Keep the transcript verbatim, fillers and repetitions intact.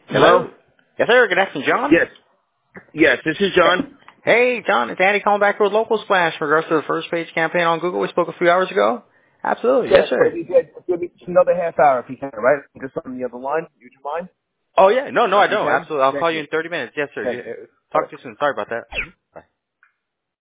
Hello? Hello? Yes, sir. Good afternoon, John. Yes. Yes, this is John. Hey, John. It's Andy calling back with Local Splash in regards to the first page campaign on Google. We spoke a few hours ago. Absolutely. Yes, Yes, but sir. we did. Give me another half hour if you can, right? Just on the other line. Would you mind? Oh, yeah. No, no, I If you don't. can. Absolutely. I'll Thank call you you. in thirty minutes. Yes, sir. Thank Yeah, you. uh, All Talk right. to you soon. Sorry about that.